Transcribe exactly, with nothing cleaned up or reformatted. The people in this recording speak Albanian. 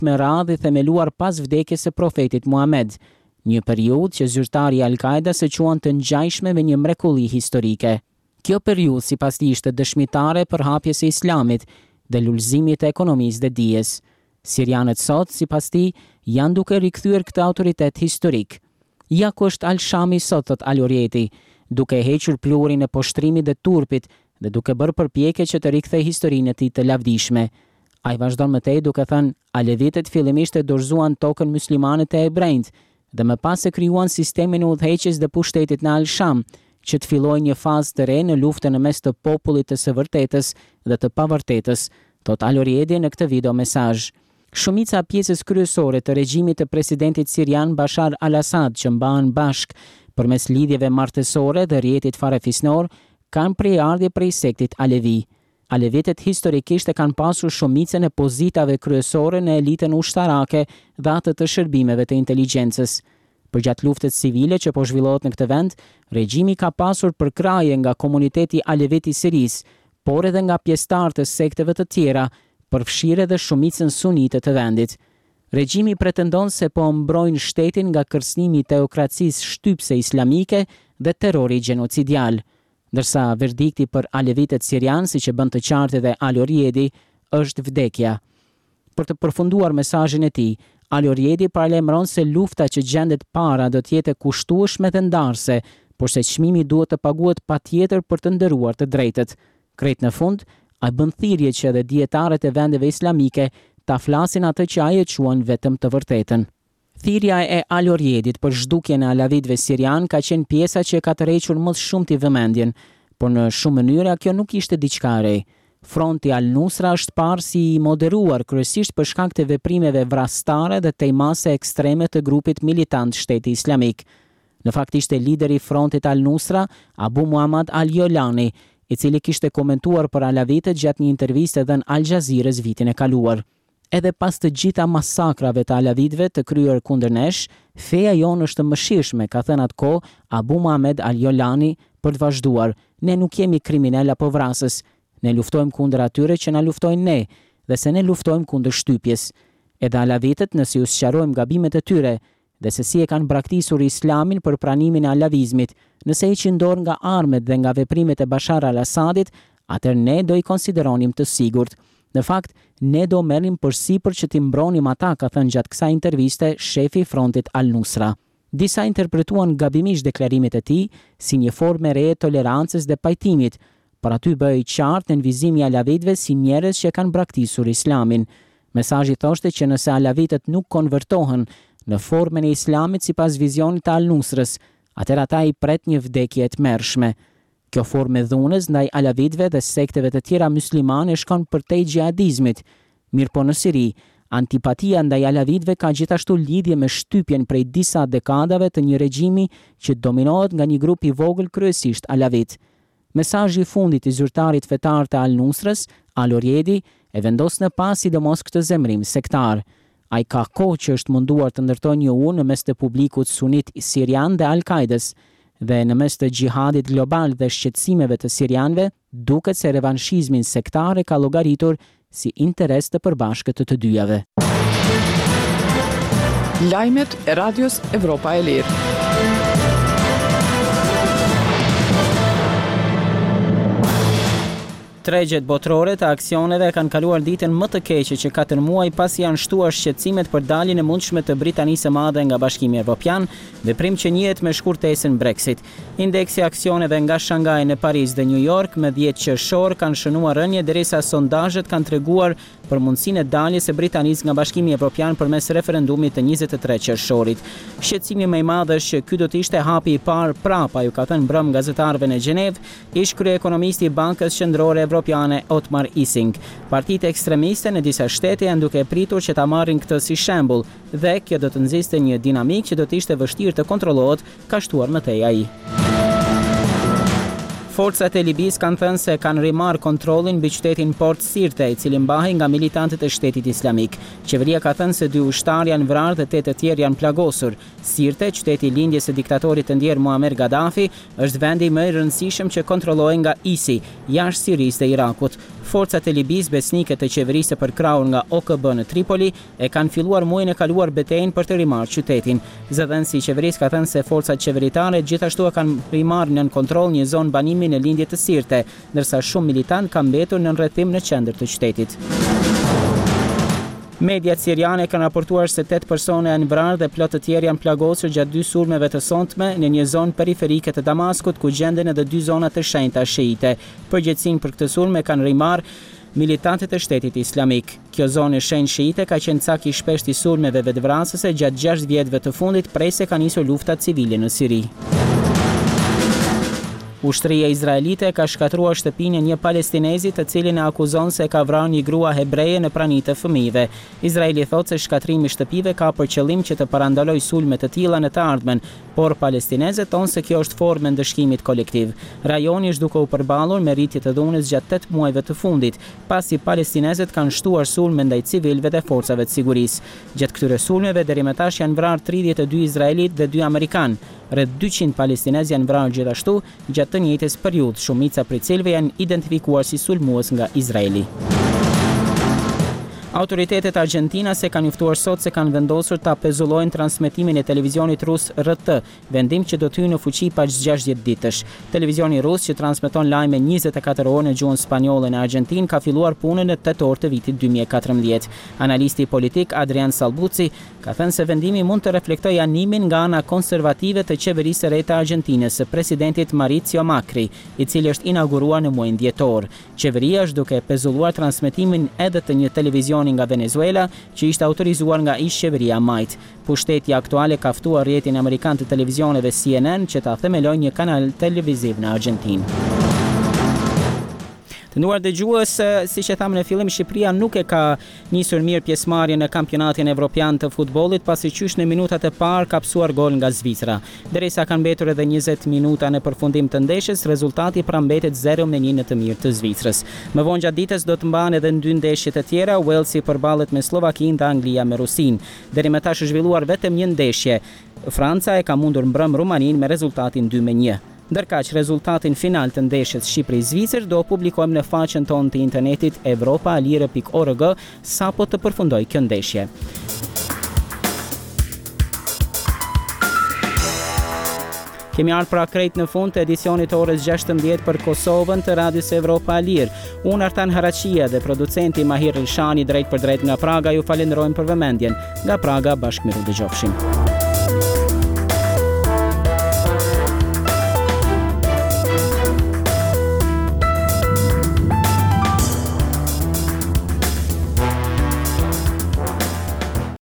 sekt me radhë i themeluar pas vdekjes së profetit Muhammed, një periudhë që zyrtari i Al-Qaeda së quan të ngjajshme me një mrekulli historike. Kjo periudhë sipas tij ishte dëshmitare për hapjes së Islamit dhe lulëzimit të ekonomisë dhe dijes. Sirianët sot, sipas tij, janë duke rikthyer këtë autoritet historik. Ja ku është Al-Shami sot, thot Al-Orieti, duke hequr pluhurin e poshtrimit dhe turpit dhe duke bërë përpjekje që të rikthejë historinë e tij të lavdishme. Ai vazhdon më tej duke thënë, alevitët fillimisht e dorëzuan tokën muslimane të hebrejt dhe më pas e krijuan sistemin e udhëheqjes dhe pushtetit në Al-Sham, që të fillojë një fazë të re në luftën në mes të popullit të së vërtetës dhe të pavërtetës, thot Al-Orieti në këtë video mesazh. Shumica pjesës kryesore të regjimit të presidentit sirian Bashar al-Assad që mbahen bashk përmes lidhjeve martësore dhe rrjetit farefisnor kanë prejardhje prej sektit Alevi. Alevitët historikisht e kanë pasur shumicën e pozitave kryesore në elitën ushtarake dhe atë të shërbimeve të inteligjencës. Përgjatë luftës civile që po zhvillohet në këtë vend, regjimi ka pasur përkraje nga komuniteti alevit i Sirisë, por edhe nga pjesëtarë të sekteve të tjera, përfshirë edhe shumicën sunite të vendit. Regjimi pretendon se po mbrojnë shtetin nga kërcënimi i teokracisë shtypse islamike dhe terrori gjenocidial, ndërsa verdikti për alevitët sirian, siç e bën të qartë edhe Al-Orieti, është vdekja. Për të përfunduar mesazhin e tij, Al-Orieti paralajmëron se lufta që gjendet para do të jetë e kushtueshme dhe ndarse, por se çmimi duhet të paguhet patjetër për të nderuar të drejtët. Krejt në fund, ai bën thirrje që edhe dietarët e vendeve islamike ta flasin atë që ai e quan vetëm të vërtetën. Thirrja e Al-Orietit për zhdukjen e alavitëve sirian ka qenë pjesa që e ka tërhequr më shumë të vëmendjen, por në shumë mënyra kjo nuk ishte diçka e re. Fronti Al-Nusra është parë si i moderuar kryesisht për shkak të veprimeve vrasstare dhe tejmase ekstreme të grupit militant Shteti Islamik. Në fakt ishte lideri i frontit Al-Nusra, Abu Muhammad Al-Jolani, i cili kishte komentuar për alavitët gjatë një interviste dhënë Al Jazeera's vitin e kaluar. Edhe pas të gjitha masakrave të alavitëve të kryer kundër nesh, feja jonë është mëshirshme, ka thënë atko Abu Muhammad Al-Jolani për të vazhduar. Ne nuk jemi kriminal apo vrasës. Ne luftojmë kundër atyre që na luftojnë ne, dhe se ne luftojmë kundër shtypjes. Edhe alavitët, nëse u sqarojmë gabimet e tyre, dhe se si e kanë braktisur islamin për pranimin e alavizmit, nëse heqin dorë nga armët dhe nga veprimet e Bashar al-Assadit, atëherë ne do i konsideronim të sigurt. Në fakt, ne do merrim përsipër që t'i mbronim ata, ka thënë gjatë kësaj interviste shefi i frontit Al-Nusra. Disa interpretuan gabimisht deklarimet e tij si një formë e re e tolerancës dhe pajtimit, por aty bëhej qartë në vizimi i alavitëve si njerëz që kanë braktisur islamin. Mesazhi thoshte që nëse alavitët nuk konvertohen në formën e islamit sipas vizionit të Al-Nusrës, atëherë ata i pret një vdekje e tmerrshme. Kjo formë dhunës ndaj alavitëve dhe sekteve të tjera muslimane shkon përtej xhihadizmit. Mirëpo në Siri, antipatia ndaj alavitëve ka gjithashtu lidhje me shtypjen prej disa dekadave të një regjimi që dominohet nga një grup i vogël kryesisht alavit. Mesazhi i fundit i zyrtarit fetar të Al-Nusrës, Al-Orieti, e vendos në pas sidomos këtë zemrim sektar. Ai ka kohë që është munduar të ndërtojë një unë në mes të publikut sunit sirian dhe Al-Qaedas, dhe në mes të gjihadit global dhe shqetësimeve të sirianëve, duket se revanshizmin sektar e ka llogaritur si interes të përbashkët të të dyjave. Lajmet e Radios Evropa e Lirë. Tregjet botërore të aksioneve kanë kaluar ditën më të keqe që katër muaj pasi janë shtuar shqetësimet për daljen e mundshme të Britanisë së Madhe nga Bashkimi Evropian, veprim që njihet me shkurtesën Brexit. Indeksi aksioneve nga Shanghai në Paris dhe New York me dhjetë qershor kanë shënuar rënje derisa sondazhet kanë treguar për mundësinë e daljes së Britanisë nga Bashkimi Evropian përmes referendumit të njëzet e tre qershorit. Shqetësimi më i madh është që ky do të ishte hapi i parë prapa, ju ka thënë mbrëm gazetarëve në Gjenev, ish kryeekonomisti i Bankës Qendrore Evropiane Otmar Ising. Partitë ekstremiste në disa shtete janë duke pritur që ta marrin këtë si shembull dhe kjo do të nxiste një dinamik që do të ishte vështirë të kontrollohet, ka shtuar më tej ai. Forcat e Libisë kanë thënë se kanë rimarrë kontrollin mbi qytetin Port Sirte, i cili mbahet nga militantët e Shtetit Islamik. Qeveria ka thënë se dy ushtarë janë vrarë dhe tetë të tjerë janë plagosur. Sirte, qyteti i lindjes së diktatorit të ndjer Muammar Gaddafi, është vendi më i rëndësishëm që kontrollohet nga I S I, jashtë Sirisë dhe Irakut. Forcat e Libis besnike të qeverisë për krahur nga O K B në Tripoli e kanë filluar muajin e kaluar betejën për të rimarrë qytetin. Zëdhënësi i qeverisë ka thënë se forcat qeveritare gjithashtu e kanë rimarrë nën kontroll një zonë banimi në lindje të Sirte, ndërsa shumë militant kanë mbetur në rrethim në qendër të qytetit. Mediat siriane kanë raportuar se tetë persone janë vrarë dhe plot të tjerë janë plagosur gjatë dy sulmeve të sonshme në një zonë periferike të Damaskut, ku gjenden edhe dy zona të shenjta shiite. Përgjegjësinë për këtë sulme kanë rimarrë militantët e Shtetit Islamik. Kjo zonë e shenjtë shiite ka qenë cak i shpeshtë i sulmeve vetvrasëse gjatë gjashtë vjetëve të fundit, prej se ka nisur lufta civile në Siri. Ushtria izraelite ka shkatruar shtëpinë e një palestinezi të cilin e akuzon se ka vrarë një grua hebreje në praninë të fëmijëve. Izraeli thotë se shkatrimi i shtëpive ka për qëllim që të parandalojë sulme të tilla në të ardhmen, por palestinezët thonë se kjo është formë e ndëshkimit kolektiv. Rajoni është duke u përballur me rritje të dhunës gjatë tetë muajve të fundit, pasi palestinezët kanë shtuar sulme ndaj civilëve dhe forcave të sigurisë. Gjatë këtyre sulmeve deri më tash janë vrarë tridhjetë e dy izraelit dhe dy amerikan. Rreth dyqind palestinezë janë vrarë gjithashtu gjatë të njëjtës periudhë, shumica prej cilëve janë identifikuar si sulmues nga Izraeli. Autoritetet argjentinase kanë njoftuar sot se kanë vendosur ta pezullojnë transmetimin e televizionit rus R T, vendim që do të hyjë në fuqi pas gjashtëdhjetë ditësh. Televizioni rus që transmeton lajme njëzet e katër orë në gjuhën spanjolle në Argjentinë ka filluar punën në tetor të vitit dy mijë e katërmbëdhjetë. Analisti politik Adrian Salbuci ka thënë se vendimi mund të reflektojë animin nga ana konservative të qeverisë së re të Argjentinës së presidentit Mauricio Macri, i cili është inauguruar në muajin dhjetor. Qeveria është duke pezulluar transmetimin edhe të një televizioni nga Venezuela, që ishte autorizuar nga ish-qeveria majt. Pushteti aktuale ka ftuar rrjetin amerikan të televizioneve C N N që ta themelojë një kanal televiziv në Argjentinë. Të nduar dëgjues, siç e thamë në fillim, Shqipëria nuk e ka nisur mirë pjesëmarrjen në kampionatin evropian të futbollit, pasi qysh në minutat e parë ka psuar gol nga Zvicra. Derisa kanë mbetur edhe njëzet minuta në përfundim të ndeshjes, rezultati pra mbetet zero me një në të mirë të Zvicrës. Më vonë gjatë ditës do të mbahen edhe në dy ndeshje të tjera, Walesi përballet me Slovakinë dhe Anglia me Rusinë. Deri më tash është zhvilluar vetëm një ndeshje. Franca e ka mundur mbrëm Rumaninë me rezultatin dy me një. Ndërkaq rezultatin final të ndeshjes Shqipëri-Zvicër do publikojmë në faqen tonë të internetit europa alire pikë org sapo të përfundoj kjo ndeshje. Kemi ardhur pra krejt në fund të edicionit orës gjashtëmbëdhjetë për Kosovën të Radios Evropa Alir. Unë Artan Haraqia dhe producenti Mahir Elshani drejt për drejt nga Praga ju falenderojmë për vëmendjen. Nga Praga bashkë miru dëgjofshim.